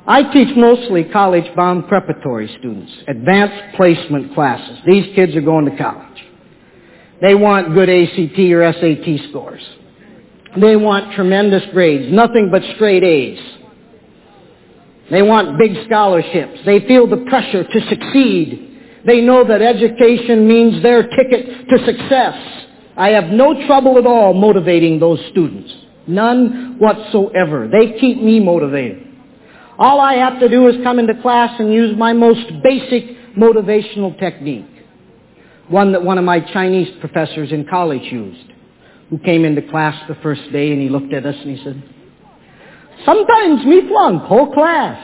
I teach mostly college-bound preparatory students, advanced placement classes. These kids are going to college. They want good ACT or SAT scores. They want tremendous grades, nothing but straight A's. They want big scholarships. They feel the pressure to succeed. They know that education means their ticket to success. I have no trouble at all motivating those students. None whatsoever. They keep me motivated. All I have to do is come into class and use my most basic motivational technique. One that one of my Chinese professors in college used, who came into class the first day and he looked at us and he said, "Sometimes me flunk whole class."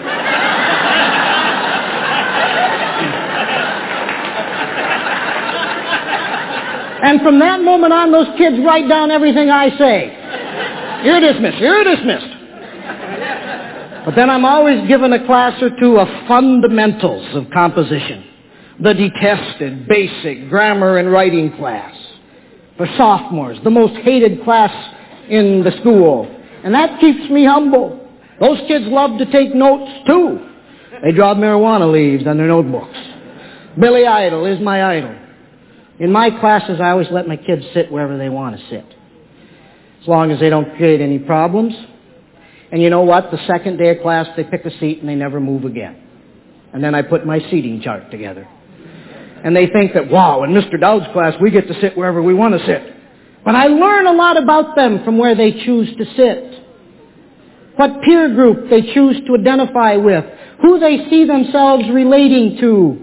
And from that moment on, those kids write down everything I say. You're dismissed. You're dismissed. But then I'm always given a class or two of fundamentals of composition. The detested, basic grammar and writing class. For sophomores, the most hated class in the school. And that keeps me humble. Those kids love to take notes, too. They draw marijuana leaves on their notebooks. Billy Idol is my idol. In my classes, I always let my kids sit wherever they want to sit, as long as they don't create any problems. And you know what? The second day of class, they pick a seat and they never move again. And then I put my seating chart together. And they think that, wow, in Mr. Dowd's class, we get to sit wherever we want to sit. But I learn a lot about them from where they choose to sit, what peer group they choose to identify with, who they see themselves relating to.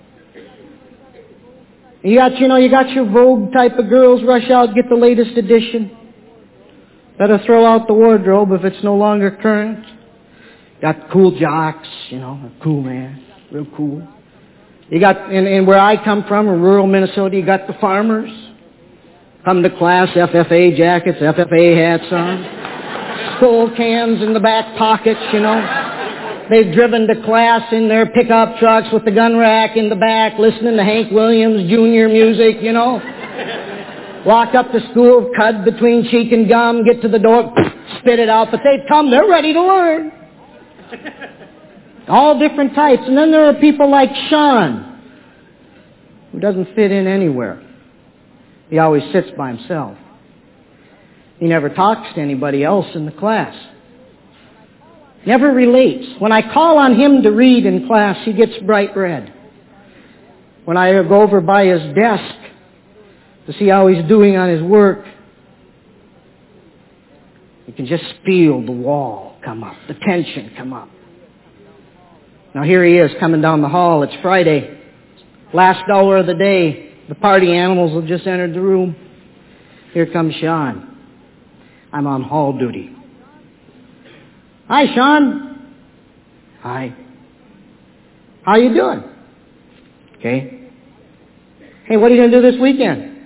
You got your Vogue type of girls, rush out, get the latest edition. Better throw out the wardrobe if it's no longer current. Got cool jocks, a cool man, real cool. You got, in where I come from, in rural Minnesota, you got the farmers. Come to class, FFA jackets, FFA hats on. Skull cans in the back pockets, They've driven to class in their pickup trucks with the gun rack in the back, listening to Hank Williams Jr. music, Walk up to school, cud between cheek and gum, get to the door, spit it out, but they've come, they're ready to learn. All different types. And then there are people like Sean, who doesn't fit in anywhere. He always sits by himself. He never talks to anybody else in the class. Never relates. When I call on him to read in class, he gets bright red. When I go over by his desk to see how he's doing on his work, you can just feel the wall come up, the tension come up. Now here he is coming down the hall. It's Friday. Last hour of the day. The party animals have just entered the room. Here comes Sean. I'm on hall duty. Hi, Sean. Hi. How you doing? Okay. Hey, what are you going to do this weekend?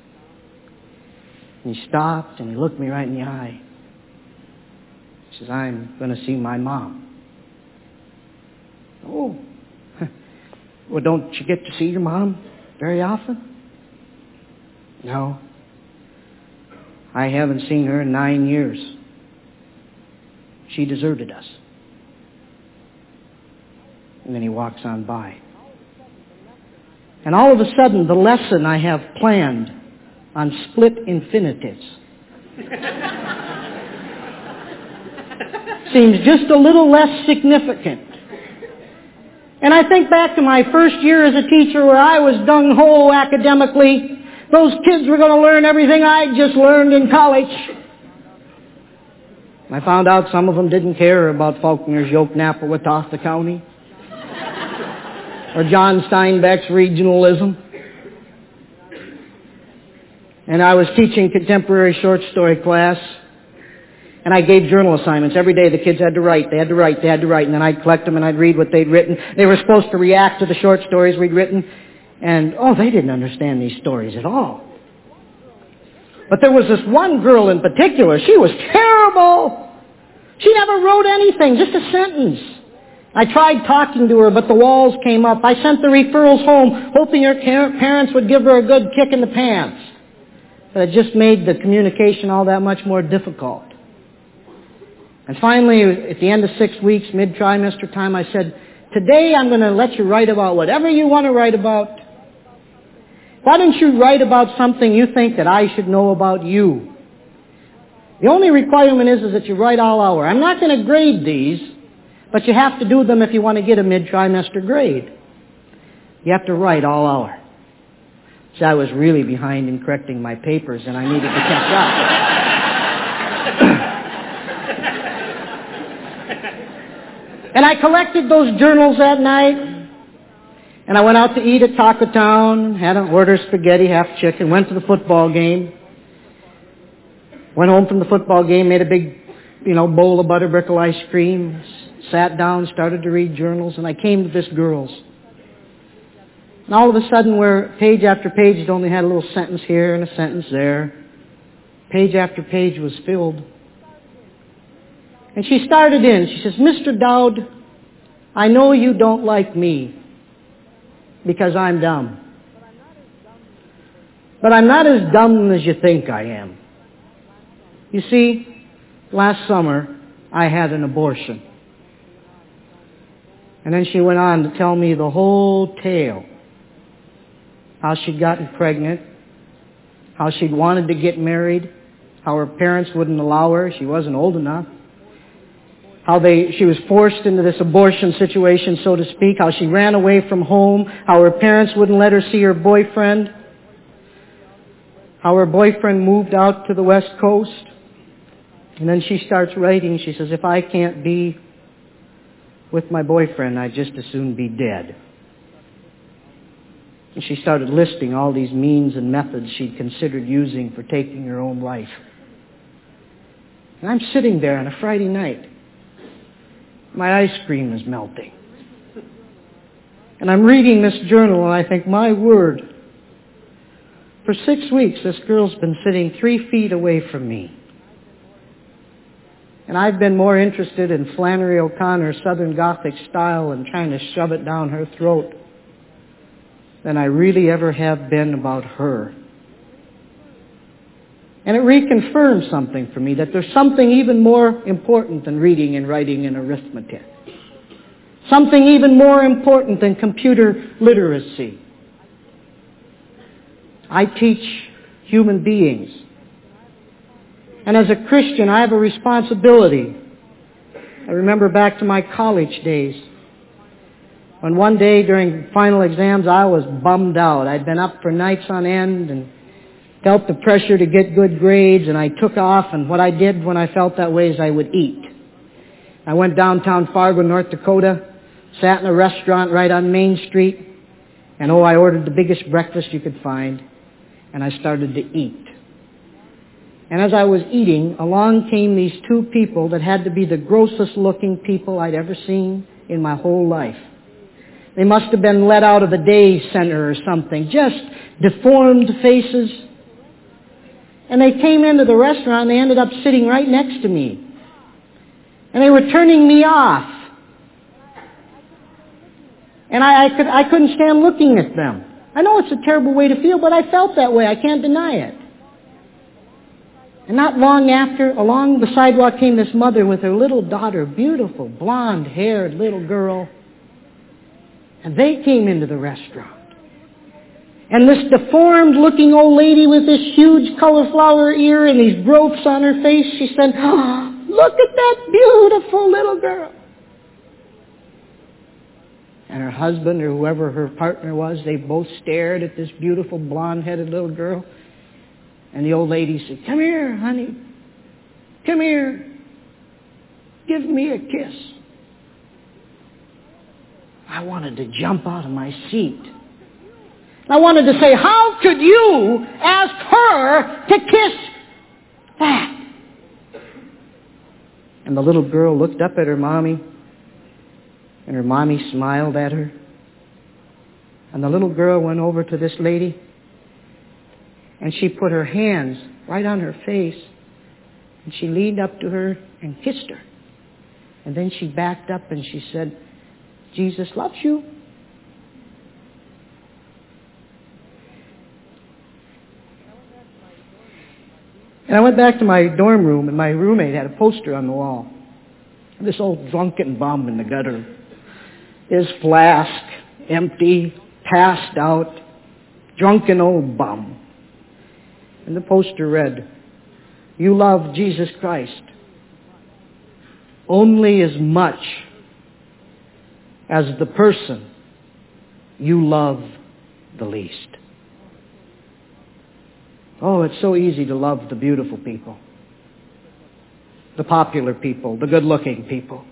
And he stopped and he looked me right in the eye. He says, I'm going to see my mom. Oh. Well, don't you get to see your mom very often? No. I haven't seen her in 9 years. She deserted us. And then he walks on by. And all of a sudden, the lesson I have planned on split infinitives seems just a little less significant. And I think back to my first year as a teacher where I was gung-ho academically. Those kids were going to learn everything I just learned in college. I found out some of them didn't care about Faulkner's Yoke-Napawatawta County or John Steinbeck's regionalism. And I was teaching contemporary short story class, and I gave journal assignments. Every day the kids had to write. They had to write. And then I'd collect them and I'd read what they'd written. They were supposed to react to the short stories we'd written. And, they didn't understand these stories at all. But there was this one girl in particular. She was terrible. She never wrote anything, just a sentence. I tried talking to her, but the walls came up. I sent the referrals home, hoping her parents would give her a good kick in the pants. But it just made the communication all that much more difficult. And finally, at the end of 6 weeks, mid-trimester time, I said, today I'm going to let you write about whatever you want to write about. Why don't you write about something you think that I should know about you? The only requirement is that you write all hour. I'm not going to grade these, but you have to do them if you want to get a mid-trimester grade. You have to write all hour. So I was really behind in correcting my papers, and I needed to catch up. And I collected those journals that night, and I went out to eat at Taco Town, had an order spaghetti, half chicken, went to the football game, went home from the football game, made a big, bowl of Butterbrickle ice cream, sat down, started to read journals, and I came to this girl's. And all of a sudden, where page after page, it only had a little sentence here and a sentence there, page after page was filled. And she started in. She says, Mr. Dowd, I know you don't like me because I'm dumb. But I'm not as dumb as you think I am. You see, last summer, I had an abortion. And then she went on to tell me the whole tale. How she'd gotten pregnant, how she'd wanted to get married, how her parents wouldn't allow her, she wasn't old enough, how she was forced into this abortion situation, so to speak, how she ran away from home, how her parents wouldn't let her see her boyfriend, how her boyfriend moved out to the West Coast. And then she starts writing, she says, if I can't be with my boyfriend, I'd just as soon be dead. And she started listing all these means and methods she'd considered using for taking her own life. And I'm sitting there on a Friday night. My ice cream is melting. And I'm reading this journal and I think, my word, for 6 weeks this girl's been sitting 3 feet away from me. And I've been more interested in Flannery O'Connor's Southern Gothic style and trying to shove it down her throat than I really ever have been about her. And it reconfirms something for me, that there's something even more important than reading and writing and arithmetic. Something even more important than computer literacy. I teach human beings. And as a Christian, I have a responsibility. I remember back to my college days, when one day during final exams I was bummed out. I'd been up for nights on end and felt the pressure to get good grades, and I took off, and what I did when I felt that way is I would eat. I went downtown Fargo, North Dakota, sat in a restaurant right on Main Street, and I ordered the biggest breakfast you could find, and I started to eat. And as I was eating, along came these two people that had to be the grossest looking people I'd ever seen in my whole life. They must have been let out of a day center or something. Just deformed faces. And they came into the restaurant and they ended up sitting right next to me. And they were turning me off. And I couldn't stand looking at them. I know it's a terrible way to feel, but I felt that way. I can't deny it. And not long after, along the sidewalk came this mother with her little daughter, beautiful, blonde-haired little girl. And they came into the restaurant. And this deformed-looking old lady with this huge cauliflower ear and these growths on her face, she said, oh, look at that beautiful little girl. And her husband, or whoever her partner was, they both stared at this beautiful blonde-headed little girl. And the old lady said, come here, honey. Come here. Give me a kiss. I wanted to jump out of my seat. I wanted to say, how could you ask her to kiss that? And the little girl looked up at her mommy, and her mommy smiled at her. And the little girl went over to this lady, and she put her hands right on her face, and she leaned up to her and kissed her. And then she backed up and she said, Jesus loves you. And I went back to my dorm room, and my roommate had a poster on the wall. This old drunken bum in the gutter, his flask empty, passed out, drunken old bum. And the poster read, "You love Jesus Christ only as much as the person you love the least." Oh, it's so easy to love the beautiful people, the popular people, the good-looking people.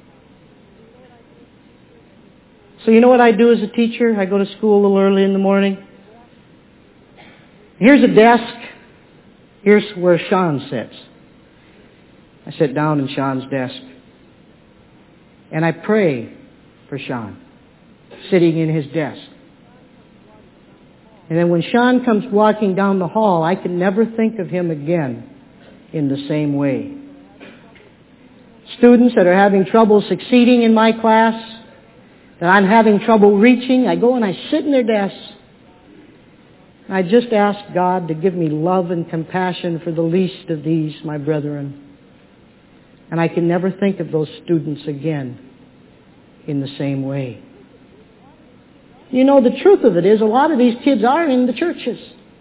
So you know what I do as a teacher? I go to school a little early in the morning. Here's a desk. Here's where Sean sits. I sit down in Sean's desk. And I pray for Sean, sitting in his desk. And then when Sean comes walking down the hall, I can never think of him again in the same way. Students that are having trouble succeeding in my class, that I'm having trouble reaching, I go and I sit in their desks. And I just ask God to give me love and compassion for the least of these, my brethren. And I can never think of those students again in the same way. You know, the truth of it is a lot of these kids are in the churches.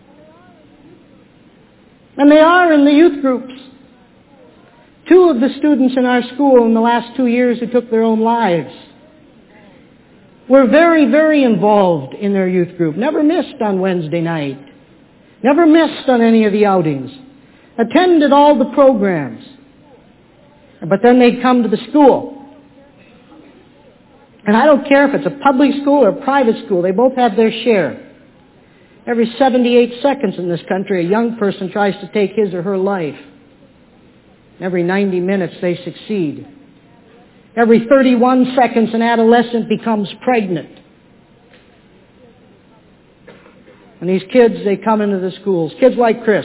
And they are in the youth groups. 2 of the students in our school in the last 2 years who took their own lives were very, very involved in their youth group. Never missed on Wednesday night. Never missed on any of the outings. Attended all the programs. But then they'd come to the school. And I don't care if it's a public school or a private school, they both have their share. Every 78 seconds in this country, a young person tries to take his or her life. Every 90 minutes, they succeed. Every 31 seconds, an adolescent becomes pregnant. And these kids, they come into the schools. Kids like Chris.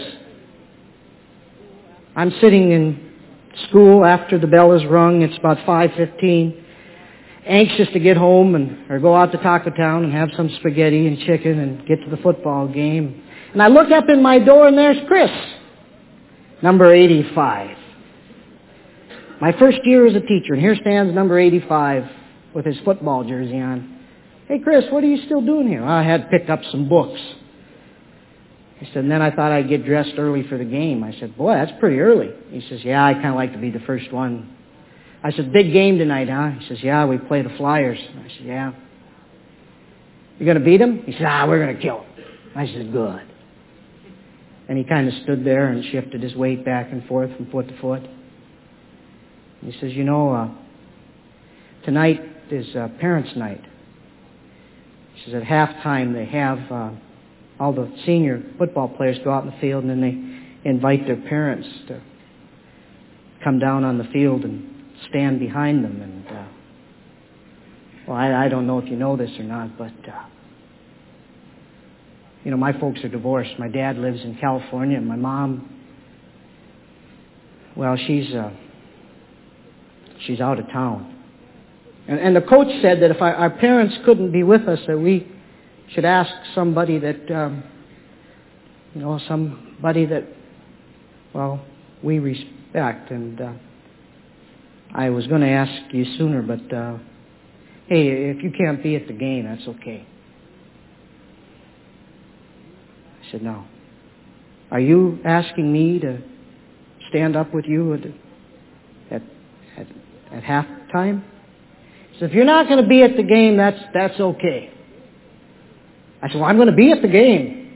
I'm sitting in school after the bell is rung. It's about 5:15. Anxious to get home or go out to Taco Town and have some spaghetti and chicken and get to the football game. And I look up in my door and there's Chris, number 85. My first year as a teacher, and here stands number 85 with his football jersey on. "Hey Chris, what are you still doing here?" "I had picked up some books." He said, "And then I thought I'd get dressed early for the game." I said, "Boy, that's pretty early." He says, "Yeah, I kind of like to be the first one." I said, "Big game tonight, huh?" He says, "Yeah, we play the Flyers." I said, "Yeah." "You going to beat them?" He said, "We're going to kill them." I said, "Good." And he kind of stood there and shifted his weight back and forth from foot to foot. He says, "You know, tonight is parents' night." He says, "At halftime they have all the senior football players go out in the field and then they invite their parents to come down on the field and stand behind them." And, well, I don't know if you know this or not, but, you know, my folks are divorced. My dad lives in California, and my mom, well, she's out of town. And the coach said that if our parents couldn't be with us, that we should ask somebody that, well, we respect. And I was going to ask you sooner, but, hey, if you can't be at the game, that's okay. I said, "No. Are you asking me to stand up with you at halftime?" He said, "If you're not going to be at the game, that's okay." I said, "Well, I'm going to be at the game."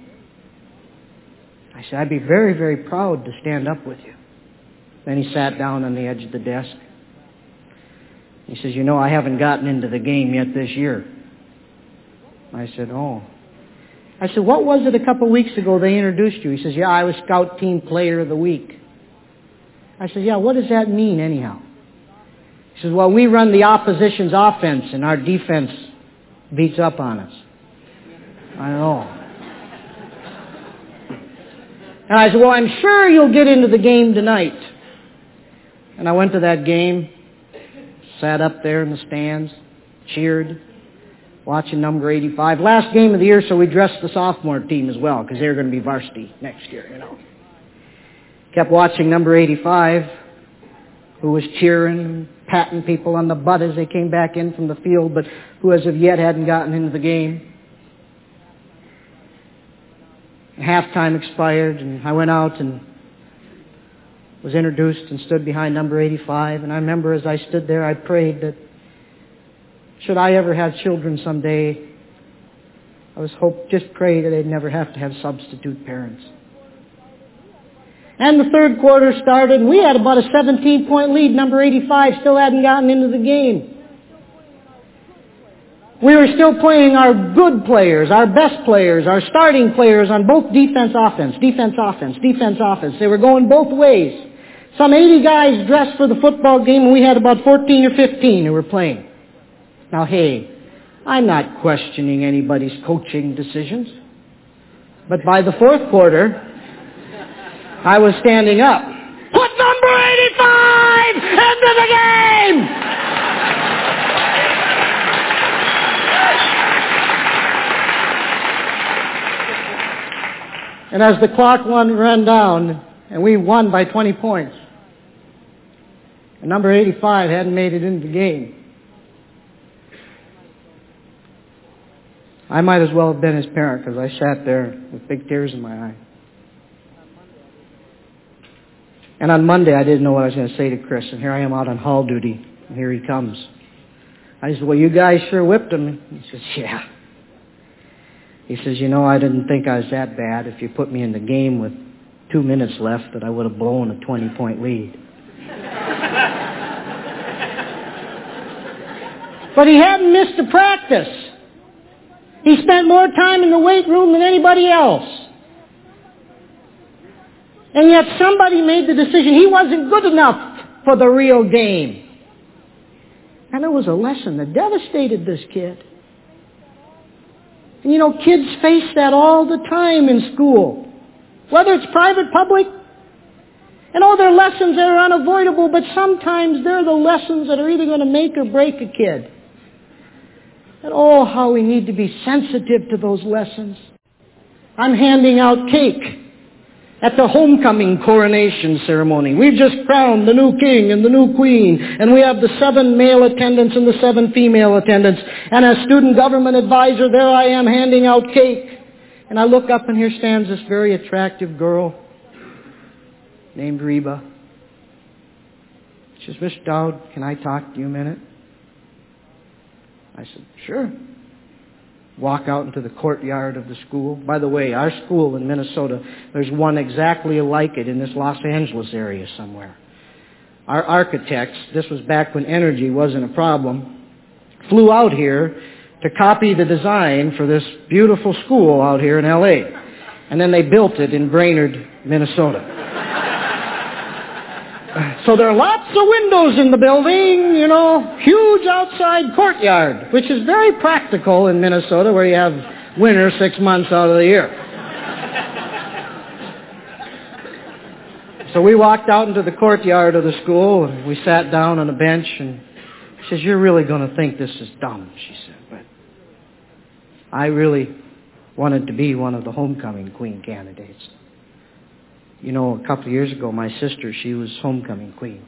I said, "I'd be very, very proud to stand up with you." Then he sat down on the edge of the desk. He says, "You know, I haven't gotten into the game yet this year." I said, "Oh." I said, "What was it a couple of weeks ago they introduced you?" He says, "Yeah, I was Scout Team Player of the Week." I said, "Yeah, what does that mean anyhow?" He says, "Well, we run the opposition's offense and our defense beats up on us." I know. And I said, "Well, I'm sure you'll get into the game tonight." And I went to that game, sat up there in the stands, cheered, watching number 85. Last game of the year, so we dressed the sophomore team as well, because they're going to be varsity next year, you know. Kept watching number 85. who was cheering and patting people on the butt as they came back in from the field, but who as of yet hadn't gotten into the game. Halftime expired, and I went out and was introduced and stood behind number 85. And I remember as I stood there, I prayed that should I ever have children someday, I just pray that they'd never have to have substitute parents. And the third quarter started, and we had about a 17-point lead. Number 85 still hadn't gotten into the game. We were still playing our good players, our best players, our starting players on both defense, offense, defense, offense, defense, offense. They were going both ways. Some 80 guys dressed for the football game, and we had about 14 or 15 who were playing. Now, hey, I'm not questioning anybody's coaching decisions. But by the fourth quarter, I was standing up. Put number 85 into the game! And as the clock ran down, and we won by 20 points, and number 85 hadn't made it into the game, I might as well have been his parent because I sat there with big tears in my eye. And on Monday, I didn't know what I was going to say to Chris, and here I am out on hall duty, and here he comes. I said, well, you guys sure whipped him. He says, yeah. He says, you know, I didn't think I was that bad. If you put me in the game with 2 minutes left, that I would have blown a 20-point lead. But he hadn't missed a practice. He spent more time in the weight room than anybody else. And yet somebody made the decision he wasn't good enough for the real game. And it was a lesson that devastated this kid. And you know, kids face that all the time in school. Whether it's private, public. And all their lessons that are unavoidable, but sometimes they're the lessons that are either going to make or break a kid. And oh, how we need to be sensitive to those lessons. I'm handing out cake at the homecoming coronation ceremony. We've just crowned the new king and the new queen, and we have the 7 male attendants and the 7 female attendants. And as student government advisor, there I am handing out cake. And I look up, and here stands this very attractive girl named Reba. She says, Mr. Dowd, can I talk to you a minute? I said, sure. Walk out into the courtyard of the school. By the way, our school in Minnesota, there's one exactly like it in this Los Angeles area somewhere. Our architects, this was back when energy wasn't a problem, flew out here to copy the design for this beautiful school out here in L.A. And then they built it in Brainerd, Minnesota. So there are lots of windows in the building, you know, huge outside courtyard, which is very practical in Minnesota where you have winter 6 months out of the year. So we walked out into the courtyard of the school and we sat down on a bench and she says, you're really going to think this is dumb, she said, but I really wanted to be one of the homecoming queen candidates. You know, a couple of years ago, my sister, she was homecoming queen.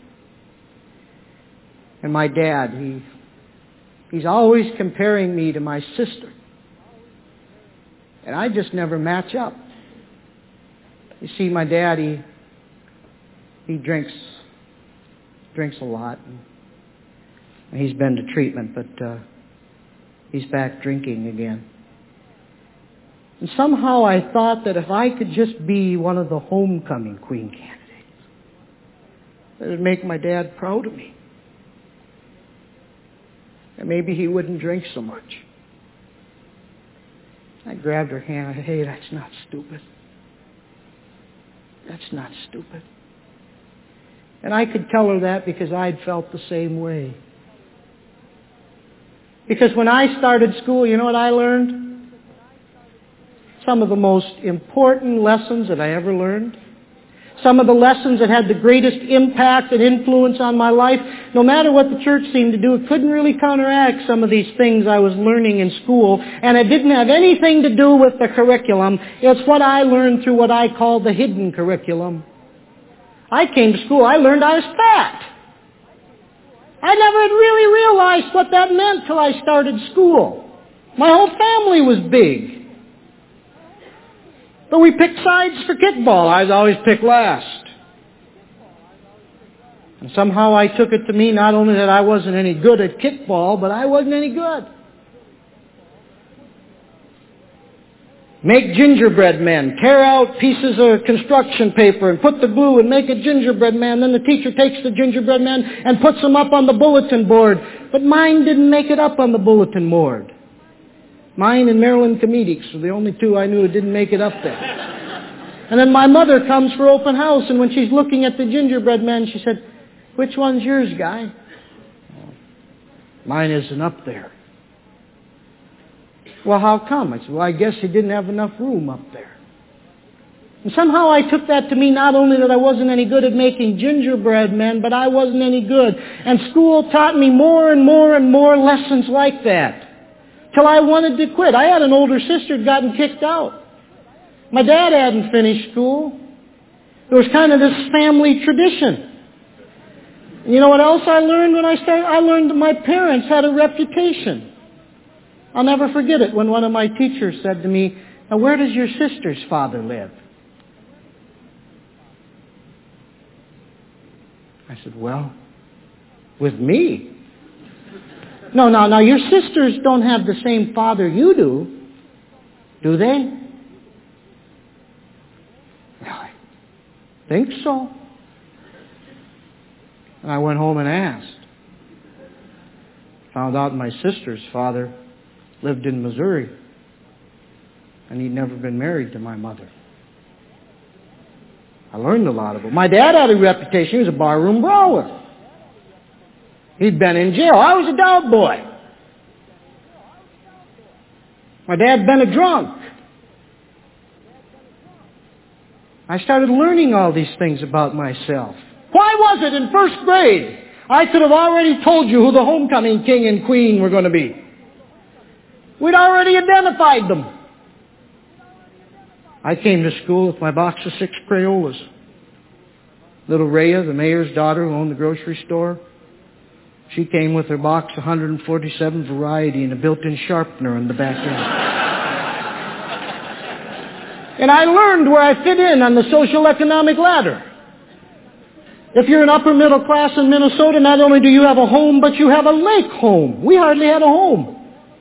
And my dad, he's always comparing me to my sister. And I just never match up. You see, my dad, he drinks a lot. And he's been to treatment, but he's back drinking again. And somehow I thought that if I could just be one of the homecoming queen candidates, that it would make my dad proud of me. And maybe he wouldn't drink so much. I grabbed her hand. I said, hey, that's not stupid. That's not stupid. And I could tell her that because I'd felt the same way. Because when I started school, you know what I learned? Some of the most important lessons that I ever learned. Some of the lessons that had the greatest impact and influence on my life. No matter what the church seemed to do, it couldn't really counteract some of these things I was learning in school. And it didn't have anything to do with the curriculum. It's what I learned through what I call the hidden curriculum. I came to school, I learned I was fat. I never had really realized what that meant till I started school. My whole family was big. But we picked sides for kickball. I was always picked last. And somehow I took it to mean not only that I wasn't any good at kickball, but I wasn't any good. Make gingerbread men. Tear out pieces of construction paper and put the glue and make a gingerbread man. Then the teacher takes the gingerbread man and puts them up on the bulletin board. But mine didn't make it up on the bulletin board. Mine and Marilyn Comedics were the only two I knew who didn't make it up there. And then my mother comes for open house, and when she's looking at the gingerbread man, she said, "Which one's yours, Guy?" "Mine isn't up there." "Well, how come?" I said, "Well, I guess he didn't have enough room up there." And somehow I took that to mean not only that I wasn't any good at making gingerbread men, but I wasn't any good. And school taught me more and more and more lessons like that, till I wanted to quit. I had an older sister who'd gotten kicked out. My dad hadn't finished school. There was kind of this family tradition. And you know what else I learned when I started? I learned that my parents had a reputation. I'll never forget it when one of my teachers said to me, "Now, where does your sister's father live?" I said, "Well, with me." No, your sisters don't have the same father you do they? Well, I think so. And I went home and asked. Found out my sister's father lived in Missouri, and he'd never been married to my mother. I learned a lot of it. My dad had a reputation. He was a barroom brawler. He'd been in jail. I was a dog boy. My dad'd been a drunk. I started learning all these things about myself. Why was it in first grade I could have already told you who the homecoming king and queen were going to be? We'd already identified them. I came to school with my box of 6 Crayolas. Little Rhea, the mayor's daughter who owned the grocery store, she came with her box of 147 Variety and a built-in sharpener in the back end. And I learned where I fit in on the social economic ladder. If you're an upper middle class in Minnesota, not only do you have a home, but you have a lake home. We hardly had a home.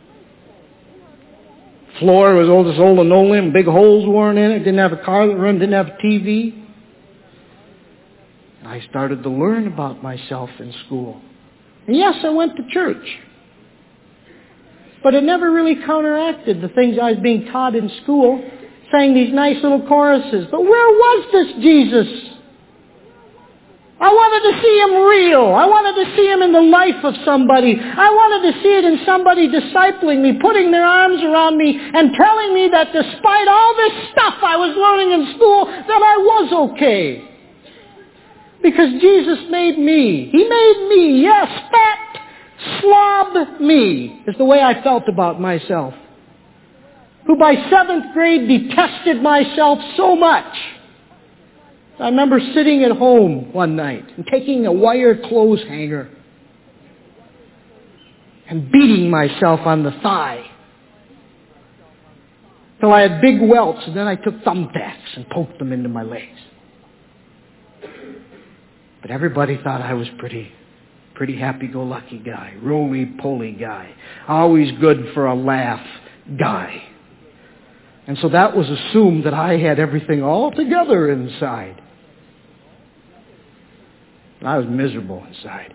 Floor was old as old linoleum, big holes worn in it, didn't have a car that run, didn't have a TV. And I started to learn about myself in school. And yes, I went to church. But it never really counteracted the things I was being taught in school, sang these nice little choruses. But where was this Jesus? I wanted to see him real. I wanted to see him in the life of somebody. I wanted to see it in somebody discipling me, putting their arms around me and telling me that despite all this stuff I was learning in school, that I was okay. Because Jesus made me. He made me, yes, fat, slob me, is the way I felt about myself. Who by 7th grade detested myself so much. I remember sitting at home one night and taking a wire clothes hanger and beating myself on the thigh till I had big welts, and then I took thumbtacks and poked them into my legs. But everybody thought I was pretty happy-go-lucky guy, roly-poly guy, always good for a laugh guy. And so that was assumed that I had everything all together inside. I was miserable inside.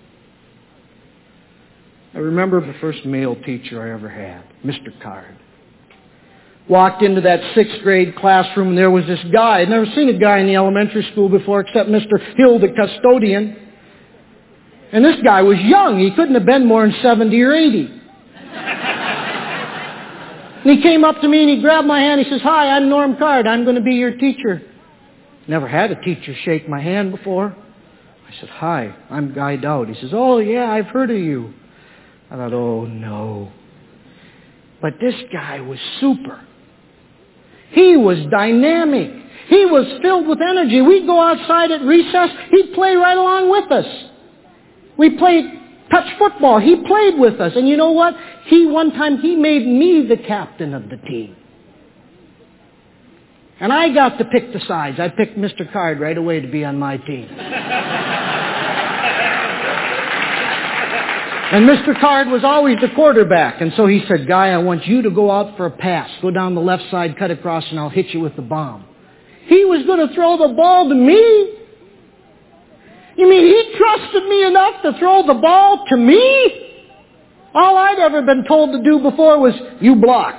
I remember the first male teacher I ever had, Mr. Card. Walked into that 6th grade classroom, and there was this guy. I'd never seen a guy in the elementary school before except Mr. Hill, the custodian. And this guy was young. He couldn't have been more than 70 or 80. And he came up to me and he grabbed my hand. He says, "Hi, I'm Norm Card. I'm going to be your teacher." Never had a teacher shake my hand before. I said, "Hi, I'm Guy Dowd." He says, "Oh, yeah, I've heard of you." I thought, oh, no. But this guy was super. He was dynamic. He was filled with energy. We'd go outside at recess. He'd play right along with us. We played touch football. He played with us. And you know what? One time he made me the captain of the team. And I got to pick the sides. I picked Mr. Card right away to be on my team. And Mr. Card was always the quarterback. And so he said, Guy, I want you to go out for a pass. Go down the left side, cut across, and I'll hit you with the bomb. He was going to throw the ball to me? You mean he trusted me enough to throw the ball to me? All I'd ever been told to do before was, you block.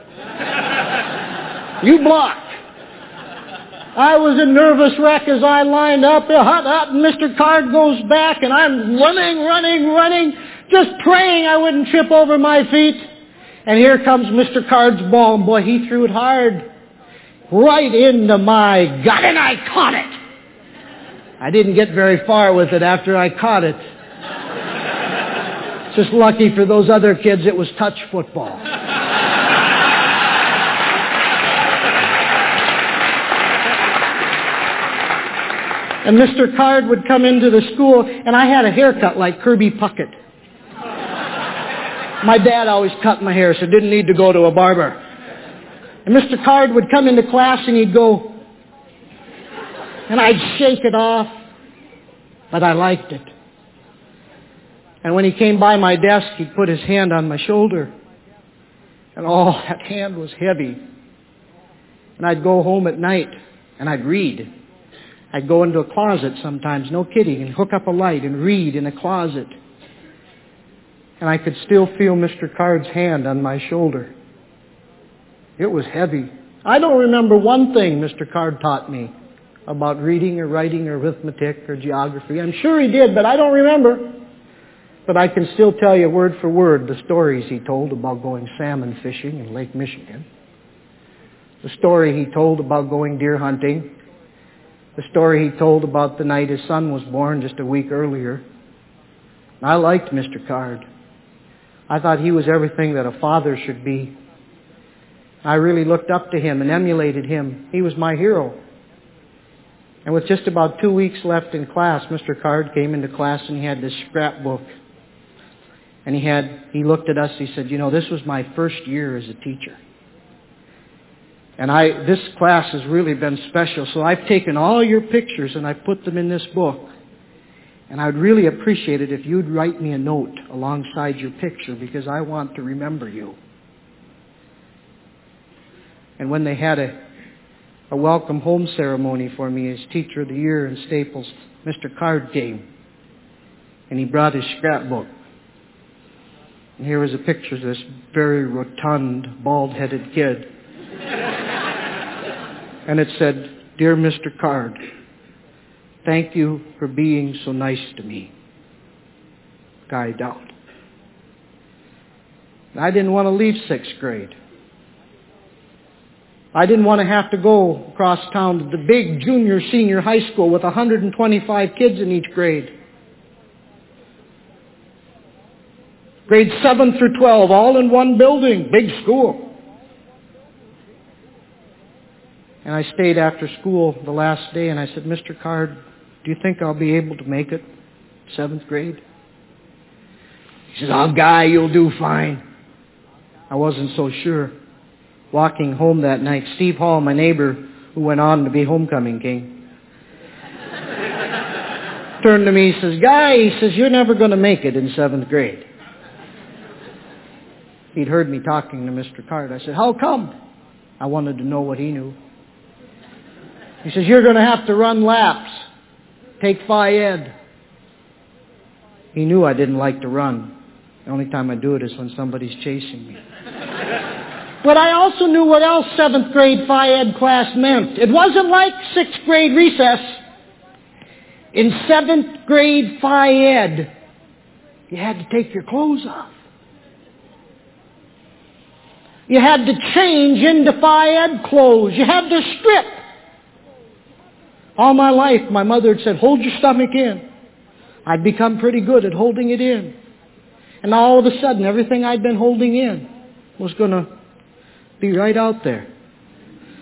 You block. I was a nervous wreck as I lined up. And Mr. Card goes back, and I'm running, just praying I wouldn't trip over my feet. And here comes Mr. Card's ball, and boy, he threw it hard. Right into my gut, and I caught it. I didn't get very far with it after I caught it. Just lucky for those other kids, it was touch football. And Mr. Card would come into the school, and I had a haircut like Kirby Puckett. My dad always cut my hair, so didn't need to go to a barber. And Mr. Card would come into class, and he'd go, and I'd shake it off, but I liked it. And when he came by my desk, he'd put his hand on my shoulder, and that hand was heavy. And I'd go home at night, and I'd read. I'd go into a closet sometimes, no kidding, and hook up a light and read in a closet. And I could still feel Mr. Card's hand on my shoulder. It was heavy. I don't remember one thing Mr. Card taught me about reading or writing or arithmetic or geography. I'm sure he did, but I don't remember. But I can still tell you word for word the stories he told about going salmon fishing in Lake Michigan. The story he told about going deer hunting. The story he told about the night his son was born just a week earlier. I liked Mr. Card. I thought he was everything that a father should be. I really looked up to him and emulated him. He was my hero. And with just about 2 weeks left in class, Mr. Card came into class and he had this scrapbook. And he looked at us, he said, this was my first year as a teacher. And this class has really been special. So I've taken all your pictures and I put them in this book. And I'd really appreciate it if you'd write me a note alongside your picture because I want to remember you. And when they had a welcome home ceremony for me as Teacher of the Year in Staples, Mr. Card came. And he brought his scrapbook. And here was a picture of this very rotund, bald-headed kid. And it said, Dear Mr. Card, thank you for being so nice to me. Guy Dowd. I didn't want to leave 6th grade. I didn't want to have to go across town to the big junior, senior high school with 125 kids in each grade. Grades 7 through 12, all in one building, big school. And I stayed after school the last day and I said, Mr. Card, do you think I'll be able to make it 7th grade? He says, Guy, you'll do fine. I wasn't so sure. Walking home that night, Steve Hall, my neighbor, who went on to be homecoming king, turned to me, he says, Guy, he says, you're never going to make it in 7th grade. He'd heard me talking to Mr. Card. I said, how come? I wanted to know what he knew. He says, you're going to have to run laps. Take Phi Ed. He knew I didn't like to run. The only time I do it is when somebody's chasing me. But I also knew what else 7th grade Phi Ed class meant. It wasn't like 6th grade recess. In 7th grade Phi Ed, you had to take your clothes off. You had to change into Phi Ed clothes. You had to strip. All my life, my mother had said, hold your stomach in. I'd become pretty good at holding it in. And all of a sudden, everything I'd been holding in was going to be right out there.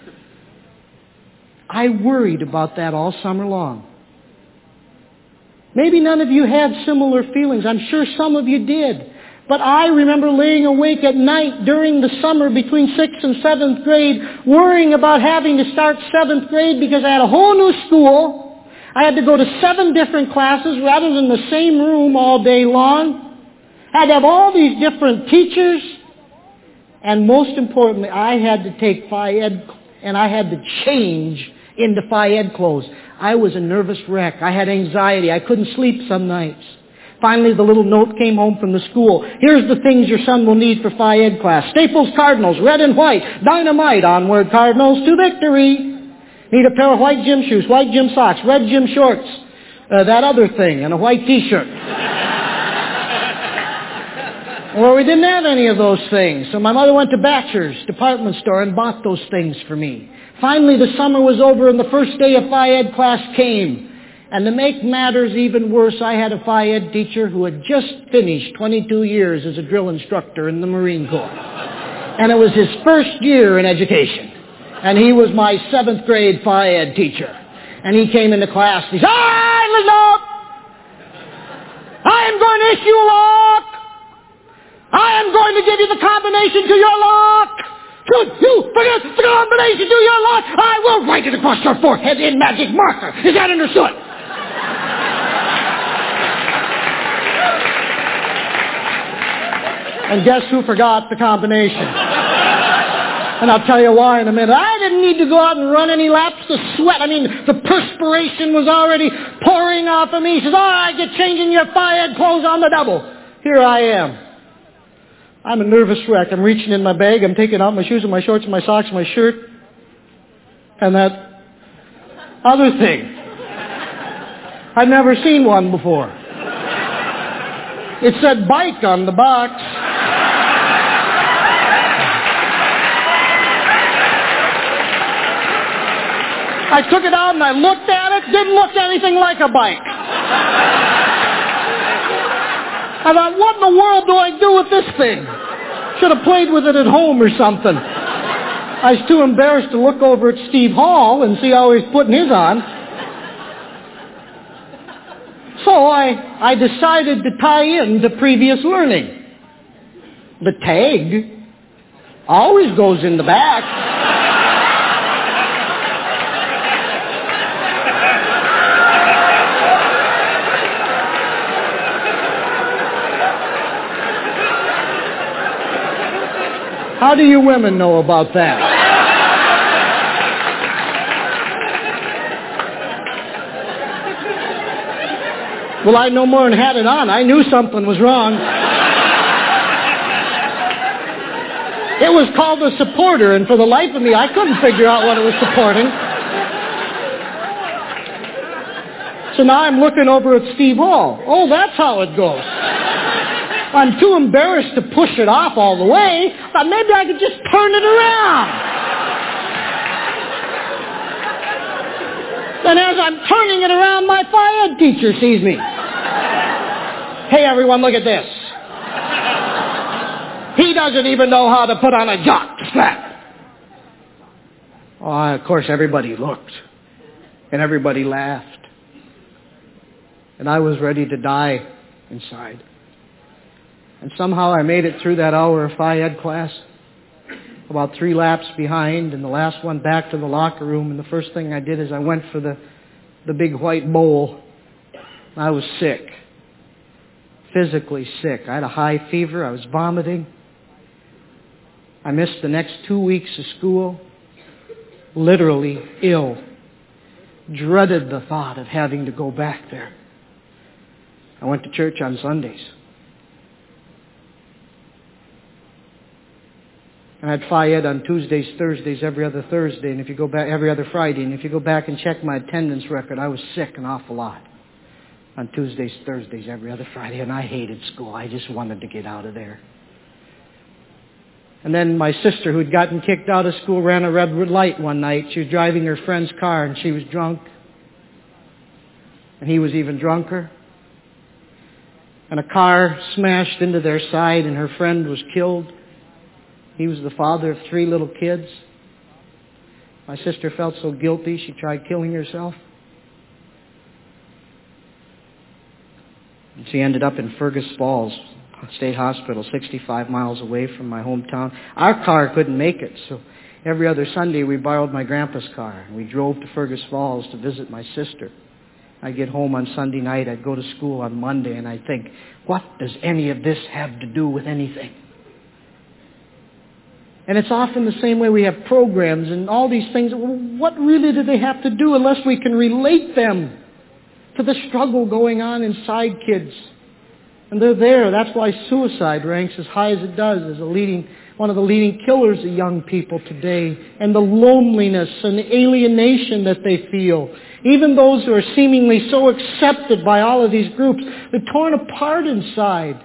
I worried about that all summer long. Maybe none of you had similar feelings. I'm sure some of you did. But I remember laying awake at night during the summer between 6th and 7th grade, worrying about having to start 7th grade because I had a whole new school. I had to go to 7 different classes rather than the same room all day long. I had to have all these different teachers. And most importantly, I had to take Phi Ed, and I had to change into Phi Ed clothes. I was a nervous wreck. I had anxiety. I couldn't sleep some nights. Finally, the little note came home from the school. Here's the things your son will need for Phi Ed class. Staples Cardinals, red and white. Dynamite, onward Cardinals to victory. Need a pair of white gym shoes, white gym socks, red gym shorts, that other thing, and a white t-shirt. Well, we didn't have any of those things, so my mother went to Batcher's department store and bought those things for me. Finally, the summer was over and the first day of Phi Ed class came. And to make matters even worse, I had a Phi Ed teacher who had just finished 22 years as a drill instructor in the Marine Corps. And it was his first year in education. And he was my 7th grade Phi Ed teacher. And he came into class and he said, "All right, listen up! I am going to issue a lock! I am going to give you the combination to your lock! Should you forget the combination to your lock, I will write it across your forehead in magic marker. Is that understood?" And guess who forgot the combination? And I'll tell you why in a minute. I didn't need to go out and run any laps. The sweat, the perspiration was already pouring off of me. He says, "All right, get changing your Phi Ed clothes on the double." Here I am. I'm a nervous wreck. I'm reaching in my bag. I'm taking out my shoes and my shorts and my socks and my shirt. And that other thing. I'd never seen one before. It said bike on the box. I took it out and I looked at it. Didn't look anything like a bike. I thought, what in the world do I do with this thing? Should have played with it at home or something. I was too embarrassed to look over at Steve Hall and see how he's putting his on. So I decided to tie in to previous learning. The tag always goes in the back. How do you women know about that? Well, I no more than had it on. I knew something was wrong. It was called a supporter, and for the life of me, I couldn't figure out what it was supporting. So now I'm looking over at Steve Hall. Oh, that's how it goes. I'm too embarrassed to push it off all the way, but maybe I could just turn it around. And as I'm turning it around, my Phi Ed teacher sees me. "Hey, everyone, look at this. He doesn't even know how to put on a jock strap." Oh, of course, everybody looked. And everybody laughed. And I was ready to die inside. And somehow I made it through that hour of Phi Ed class, about 3 laps behind, and the last one back to the locker room. And the first thing I did is I went for the big white bowl. I was sick, physically sick. I had a high fever. I was vomiting. I missed the next 2 weeks of school, literally ill. Dreaded the thought of having to go back there. I went to church on Sundays. And I had Phi Ed on Tuesdays, Thursdays, every other Thursday, and if you go back, every other Friday. And if you go back and check my attendance record, I was sick an awful lot on Tuesdays, Thursdays, every other Friday. And I hated school. I just wanted to get out of there. And then my sister, who'd gotten kicked out of school, ran a red light one night. She was driving her friend's car, and she was drunk. And he was even drunker. And a car smashed into their side, and her friend was killed. He was the father of 3 little kids. My sister felt so guilty, she tried killing herself. And she ended up in Fergus Falls State Hospital, 65 miles away from my hometown. Our car couldn't make it, so every other Sunday we borrowed my grandpa's car. And we drove to Fergus Falls to visit my sister. I'd get home on Sunday night, I'd go to school on Monday, and I'd think, what does any of this have to do with anything? And it's often the same way we have programs and all these things. What really do they have to do unless we can relate them to the struggle going on inside kids? And they're there. That's why suicide ranks as high as it does as one of the leading killers of young people today. And the loneliness and the alienation that they feel. Even those who are seemingly so accepted by all of these groups, they're torn apart inside.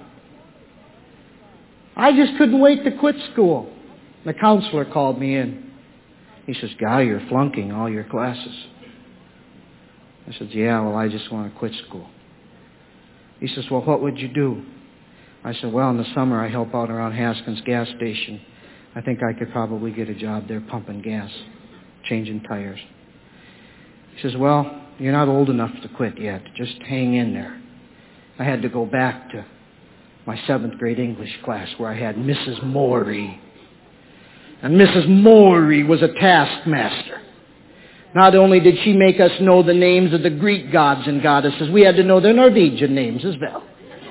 I just couldn't wait to quit school. The counselor called me in. He says, Guy, you're flunking all your classes. I said, yeah, well, I just want to quit school. He says, well, what would you do? I said, well, in the summer I help out around Haskins gas station. I think I could probably get a job there pumping gas, changing tires. He says, well, you're not old enough to quit yet. Just hang in there. I had to go back to my 7th grade English class where I had Mrs. Morey. And Mrs. Morey was a taskmaster. Not only did she make us know the names of the Greek gods and goddesses, we had to know their Norwegian names as well.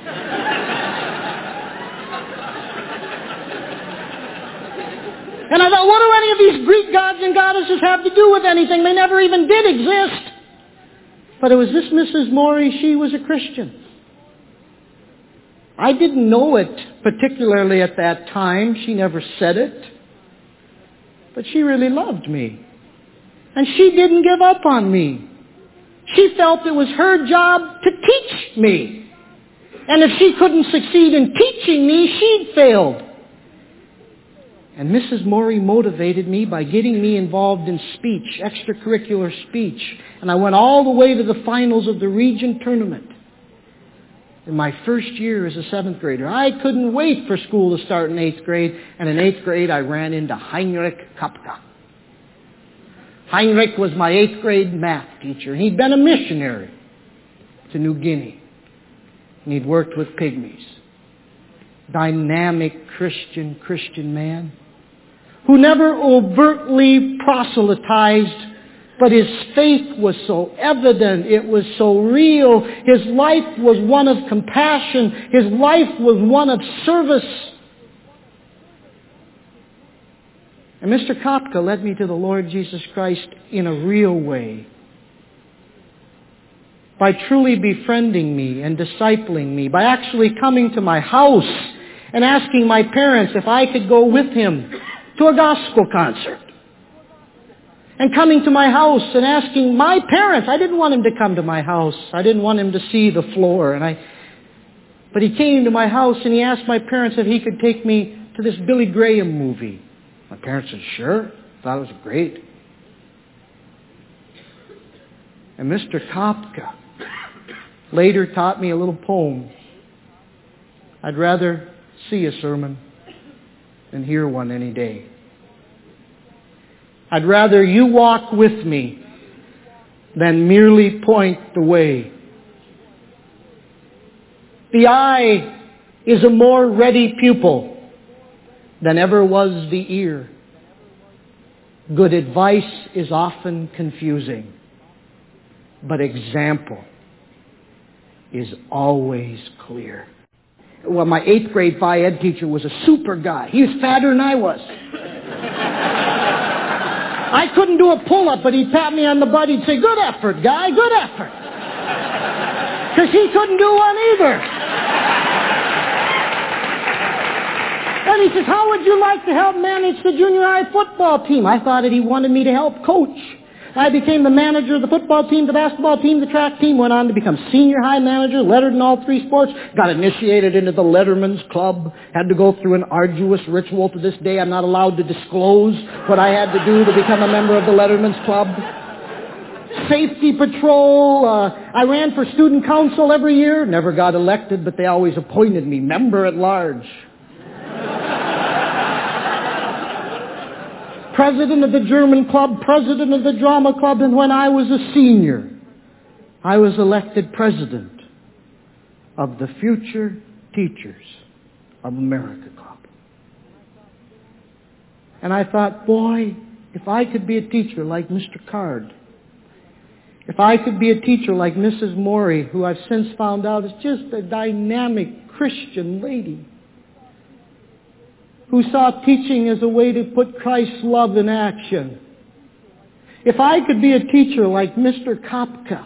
And I thought, what do any of these Greek gods and goddesses have to do with anything? They never even did exist. But it was this Mrs. Morey, she was a Christian. I didn't know it particularly at that time. She never said it. But she really loved me. And she didn't give up on me. She felt it was her job to teach me. And if she couldn't succeed in teaching me, she'd failed. And Mrs. Morey motivated me by getting me involved in speech, extracurricular speech. And I went all the way to the finals of the region tournament. In my first year as a 7th grader, I couldn't wait for school to start in 8th grade. And in 8th grade, I ran into Heinrich Kapka. Heinrich was my 8th grade math teacher. He'd been a missionary to New Guinea. And he'd worked with pygmies. Dynamic Christian man who never overtly proselytized, but his faith was so evident, it was so real. His life was one of compassion. His life was one of service. And Mr. Kopka led me to the Lord Jesus Christ in a real way. By truly befriending me and discipling me. By actually coming to my house and asking my parents if I could go with him to a gospel concert. And coming to my house and asking my parents. I didn't want him to come to my house. I didn't want him to see the floor. But he came to my house and he asked my parents if he could take me to this Billy Graham movie. My parents said, sure. Thought it was great. And Mr. Kopka later taught me a little poem. I'd rather see a sermon than hear one any day. I'd rather you walk with me than merely point the way. The eye is a more ready pupil than ever was the ear. Good advice is often confusing, but example is always clear. Well, my 8th grade Phi Ed teacher was a super guy. He was fatter than I was. I couldn't do a pull-up, but he'd pat me on the butt. He'd say, good effort, Guy, good effort. Because he couldn't do one either. And he says, how would you like to help manage the junior high football team? I thought that he wanted me to help coach. I became the manager of the football team, the basketball team, the track team, went on to become senior high manager, lettered in all 3 sports, got initiated into the Letterman's Club, had to go through an arduous ritual. To this day, I'm not allowed to disclose what I had to do to become a member of the Letterman's Club. Safety patrol. I ran for student council every year, never got elected, but they always appointed me member at large. President of the German club, president of the drama club, and when I was a senior, I was elected president of the Future Teachers of America Club. And I thought, boy, if I could be a teacher like Mr. Card, if I could be a teacher like Mrs. Morey, who I've since found out is just a dynamic Christian lady, who saw teaching as a way to put Christ's love in action. If I could be a teacher like Mr. Kopka.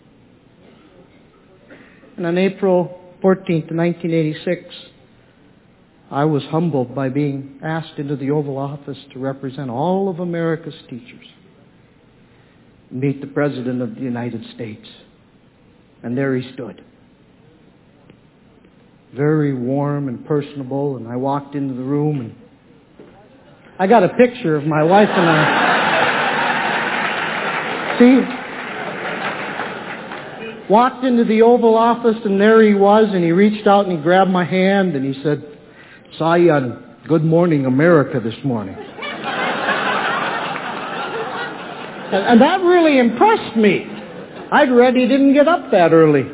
And on April 14th, 1986, I was humbled by being asked into the Oval Office to represent all of America's teachers. Meet the President of the United States. And there he stood. Very warm and personable, and I walked into the room, and I got a picture of my wife and I. See? Walked into the Oval Office, and there he was, and he reached out and he grabbed my hand, and he said, "Saw you on Good Morning America this morning." And that really impressed me. I'd read he didn't get up that early.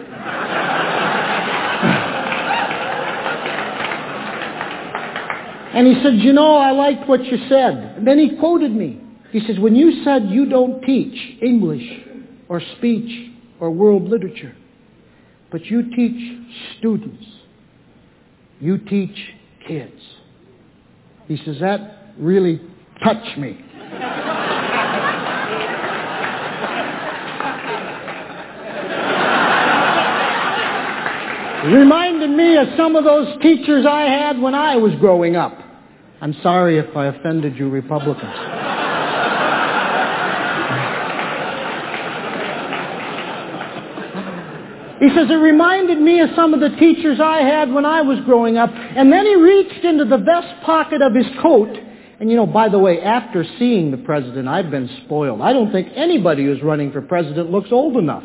And he said, "You know, I liked what you said." And then he quoted me. He says, "When you said you don't teach English or speech or world literature, but you teach students, you teach kids." He says, "That really touched me." It reminded me of some of those teachers I had when I was growing up. I'm sorry if I offended you Republicans. He says, it reminded me of some of the teachers I had when I was growing up. And then he reached into the vest pocket of his coat. And you know, by the way, after seeing the president, I've been spoiled. I don't think anybody who's running for president looks old enough.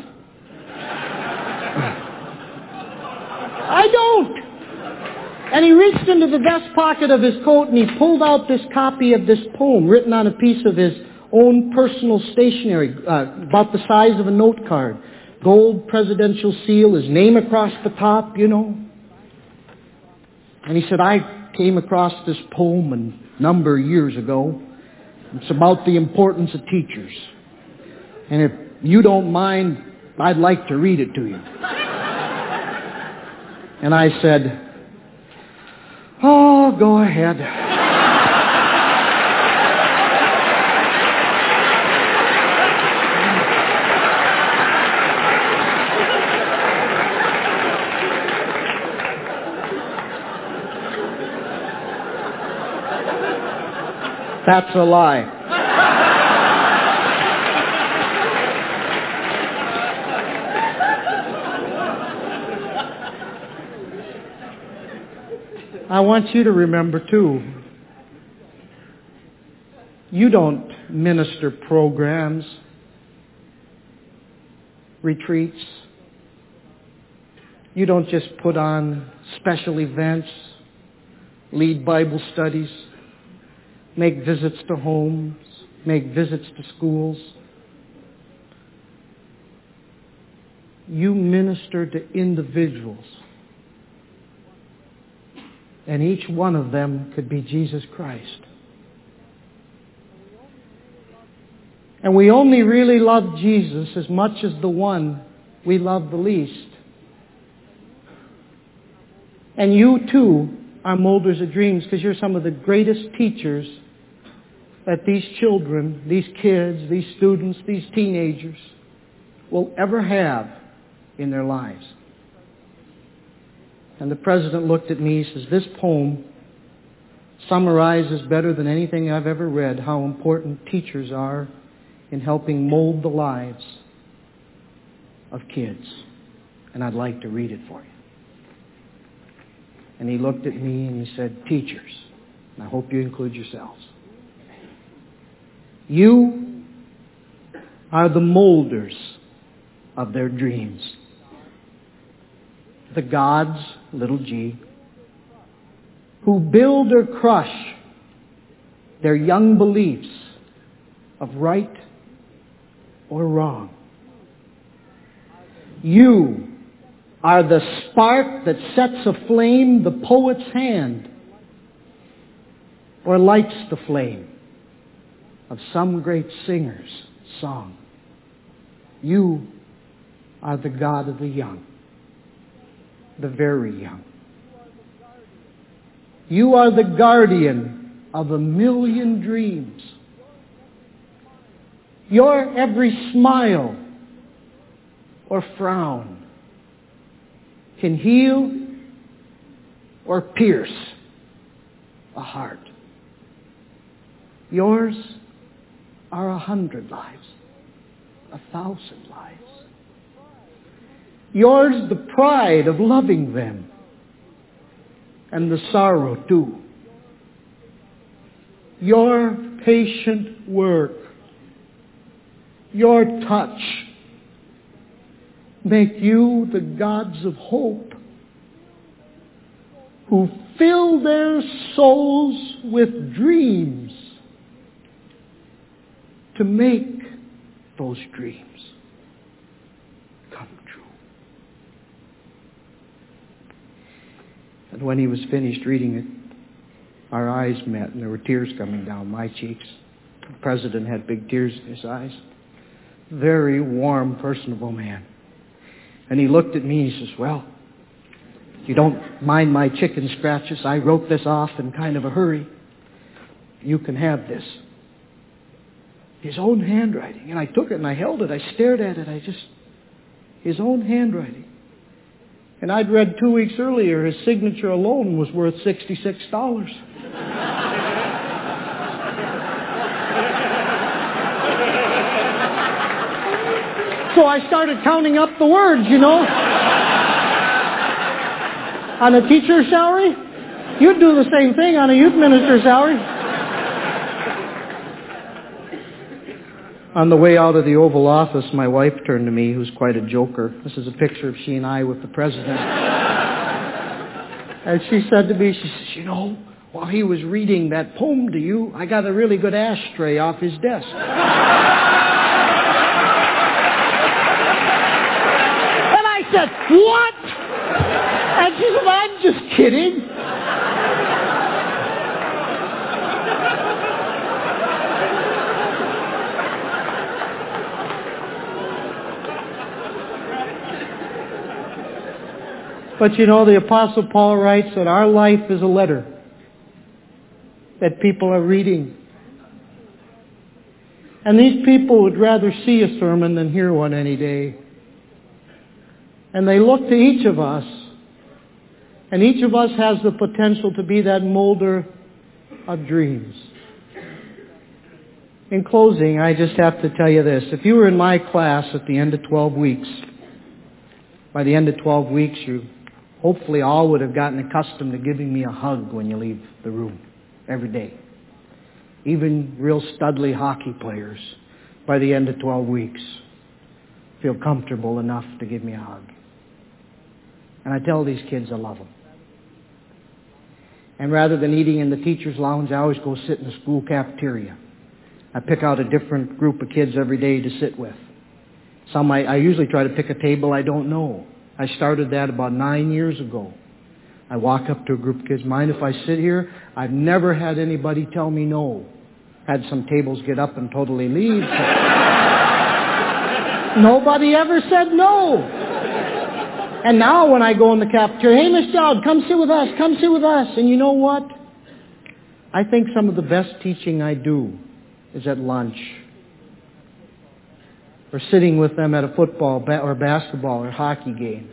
I don't. And he reached into the vest pocket of his coat and he pulled out this copy of this poem written on a piece of his own personal stationery, about the size of a note card. Gold presidential seal, his name across the top, you know. And he said, "I came across this poem a number of years ago. It's about the importance of teachers. And if you don't mind, I'd like to read it to you." And I said, "Oh, go ahead." That's a lie. I want you to remember, too, you don't minister programs, retreats. You don't just put on special events, lead Bible studies, make visits to homes, make visits to schools. You minister to individuals. And each one of them could be Jesus Christ. And we only really love Jesus as much as the one we love the least. And you too are molders of dreams because you're some of the greatest teachers that these children, these kids, these students, these teenagers will ever have in their lives. And the president looked at me, he says, "This poem summarizes better than anything I've ever read how important teachers are in helping mold the lives of kids. And I'd like to read it for you." And he looked at me and he said, "Teachers, and I hope you include yourselves, you are the molders of their dreams. The gods, little g, who build or crush their young beliefs of right or wrong. You are the spark that sets aflame the poet's hand or lights the flame of some great singer's song. You are the God of the young, the very young. You are the guardian of a million dreams. Your every smile or frown can heal or pierce a heart. Yours are 100 lives, 1,000 lives. Yours the pride of loving them and the sorrow too. Your patient work, your touch, make you the gods of hope who fill their souls with dreams to make those dreams come true. And when he was finished reading it, our eyes met and there were tears coming down my cheeks. The president had big tears in his eyes. Very warm, personable man. And he looked at me and he says, well, if you don't mind my chicken scratches, I wrote this off in kind of a hurry. You can have this. His own handwriting. And I took it and I held it. I stared at it. His own handwriting. And I'd read 2 weeks earlier his signature alone was worth $66. So I started counting up the words, On a teacher's salary? You'd do the same thing on a youth minister's salary. On the way out of the Oval Office, my wife turned to me, who's quite a joker. This is a picture of she and I with the president. And she said to me, she says, while he was reading that poem to you, I got a really good ashtray off his desk. And I said, what? And she said, I'm just kidding. But the Apostle Paul writes that our life is a letter that people are reading. And these people would rather see a sermon than hear one any day. And they look to each of us. And each of us has the potential to be that molder of dreams. In closing, I just have to tell you this. If you were in my class at the end of 12 weeks, by the end of 12 weeks, you hopefully all would have gotten accustomed to giving me a hug when you leave the room every day. Even real studly hockey players, by the end of 12 weeks, feel comfortable enough to give me a hug. And I tell these kids I love them. And rather than eating in the teacher's lounge, I always go sit in the school cafeteria. I pick out a different group of kids every day to sit with. Some I usually try to pick a table I don't know. I started that about 9 years ago. I walk up to a group of kids. Mind if I sit here? I've never had anybody tell me no. Had some tables get up and totally leave. Nobody ever said no. And now when I go in the cafeteria, hey, Miss Dowd, come sit with us, come sit with us. And you know what? I think some of the best teaching I do is at lunch. Or sitting with them at a football or basketball or hockey game.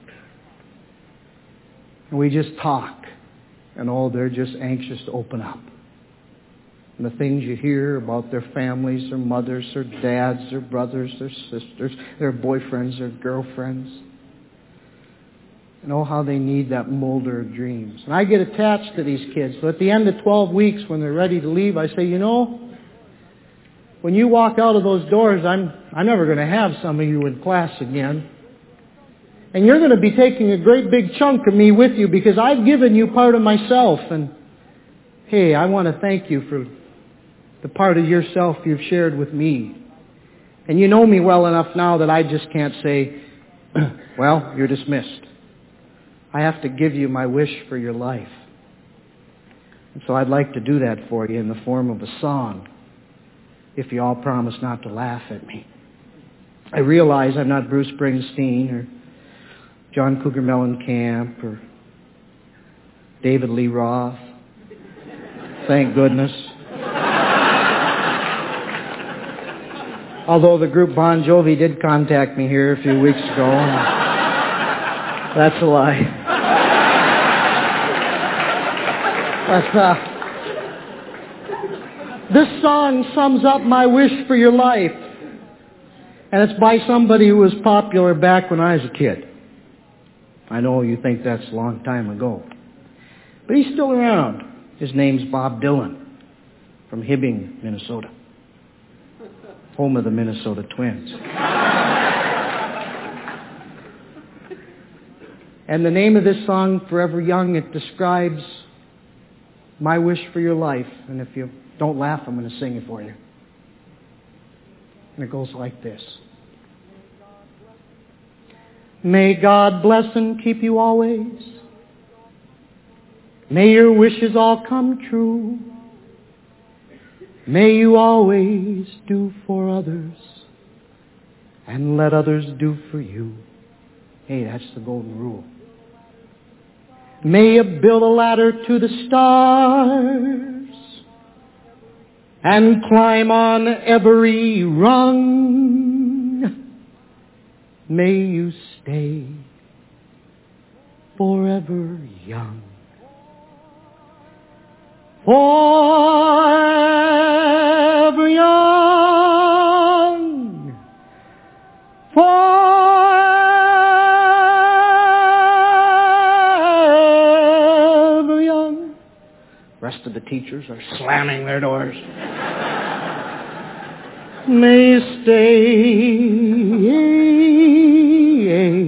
And we just talk. And they're just anxious to open up. And the things you hear about their families, their mothers, their dads, their brothers, their sisters, their boyfriends, their girlfriends. And how they need that molder of dreams. And I get attached to these kids. So at the end of 12 weeks, when they're ready to leave, I say, when you walk out of those doors, I'm never going to have some of you in class again. And you're going to be taking a great big chunk of me with you because I've given you part of myself. And, hey, I want to thank you for the part of yourself you've shared with me. And you know me well enough now that I just can't say, Well, you're dismissed. I have to give you my wish for your life. And so I'd like to do that for you in the form of a song, if you all promise not to laugh at me. I realize I'm not Bruce Springsteen or John Cougar Mellencamp or David Lee Roth. Thank goodness. Although the group Bon Jovi did contact me here a few weeks ago. That's a lie. But, this song sums up my wish for your life. And it's by somebody who was popular back when I was a kid. I know you think that's a long time ago. But he's still around. His name's Bob Dylan from Hibbing, Minnesota. Home of the Minnesota Twins. And the name of this song, Forever Young, it describes my wish for your life. And if you don't laugh, I'm going to sing it for you. And it goes like this. May God bless and keep you always. May your wishes all come true. May you always do for others and let others do for you. Hey, that's the golden rule. May you build a ladder to the stars and climb on every rung. May you stay forever young. Forever young. Forever young. The rest of the teachers are slamming their doors. May you stay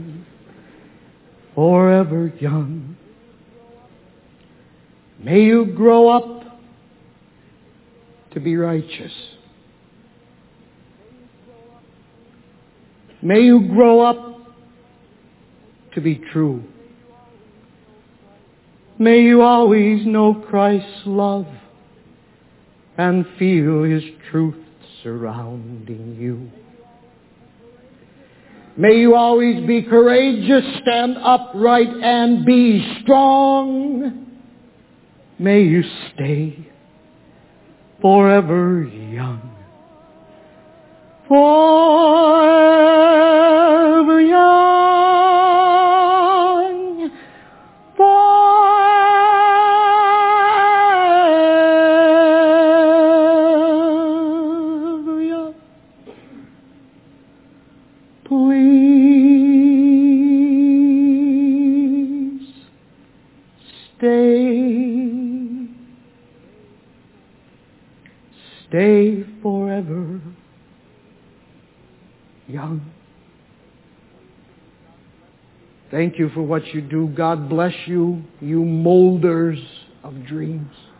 forever young. May you grow up to be righteous. May you grow up to be true. May you always know Christ's love and feel His truth surrounding you. May you always be courageous, stand upright, and be strong. May you stay forever young. Forever young. Forever young. Please stay. Stay forever young. Thank you for what you do. God bless you, you molders of dreams.